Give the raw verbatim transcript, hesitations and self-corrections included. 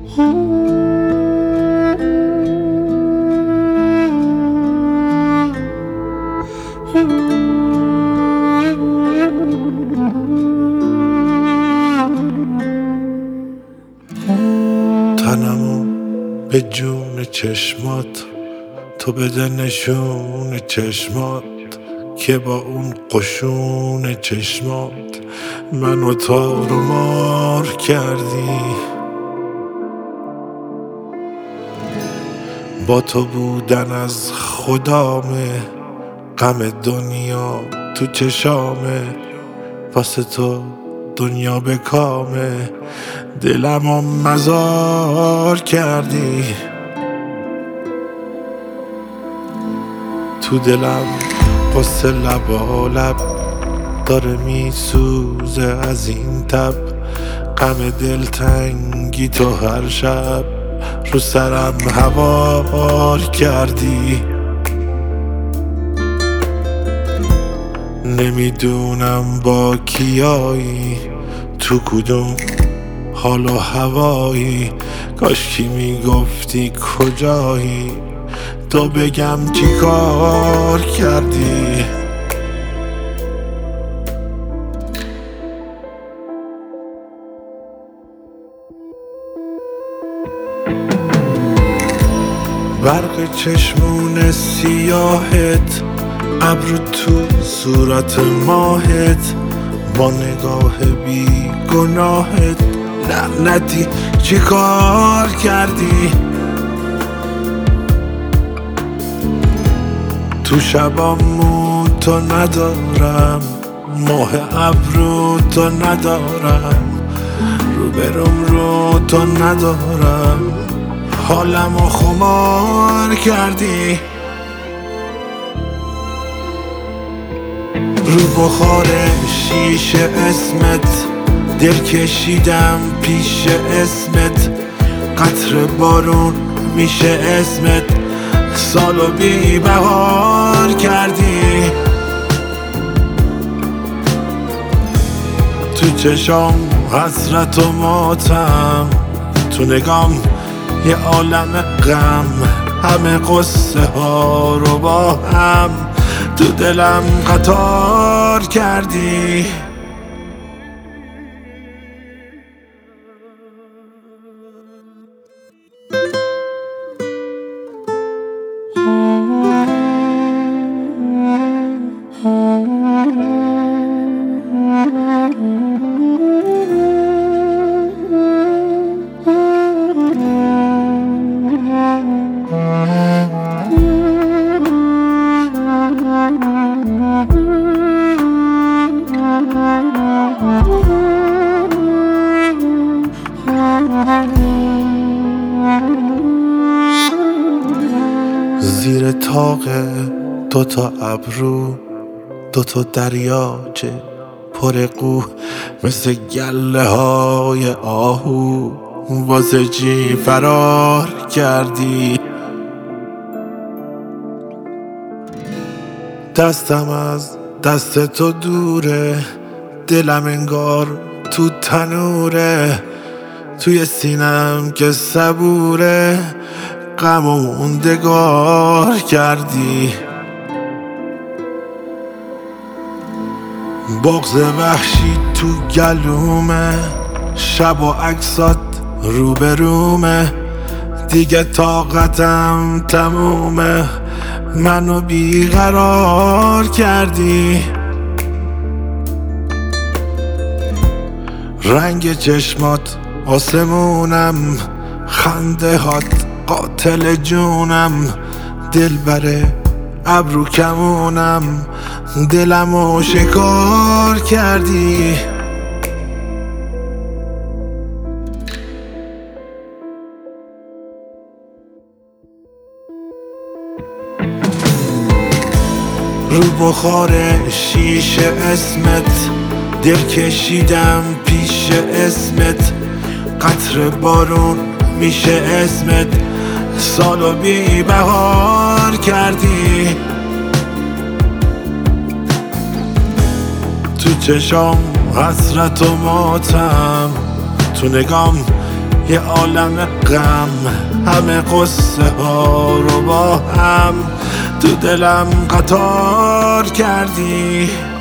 تنمو به جون چشمات تو بده نشون چشمات که با اون قشون چشمات منو تار و مار کردی. با تو بودن از خدامه، غم دنیا تو چشامه، واسه تو دنیا به کامه، دلمو مزار کردی. تو دلم قصه لبالب داره میسوزه از این تب، غم دلتنگی تو هر شب رو سرم هوار کردی. نمیدونم با کیایی، تو کدوم حال و هوایی، کاشکی میگفتی کجایی تو بگم چی کار کردی. برق چشمون سیاهت، ابرو تو صورت ماهت، با نگاه بی گناهت لعنتی چی کار کردی. تو شبامو تو ندارم، ماه ابرو تو ندارم، رو برم رو تو ندارم، حالمو خمار کردی. رو بخار شیشه اسمت دل کشیدم پیش اسمت، قطر بارون میشه اسمت، سالو بی بهار کردی. تو چشام حسرت و ماتم، تو نگام یه عالم غم، همه قصه ها رو با هم تو دلم قطار کردی. زیر طاق دوتا ابرو دوتا دریاچه پر قو، مثل گله های آهو واسه چی فرار کردی. دستم از دست تو دوره، دلم انگار تو تنوره، توی سینم که صبوره، غم و موندگار کردی. بغض وحشی تو گلومه، شب و عکسات روبرومه، دیگه طاقتم تمومه، منو بیقرار کردی. رنگ چشمات آسمونم، خنده هات قاتل جونم، دل بره ابرو کمونم، دلمو شکار کردی. رو بخار شیشه اسمت دل کشیدم پیش اسمت، قطر بارون میشه اسمت، سالو بی بهار کردی. تو چشام حسرت و ماتم، تو نگام یه عالم غم، همه قصه ها رو با هم تو دلم قطار کردی.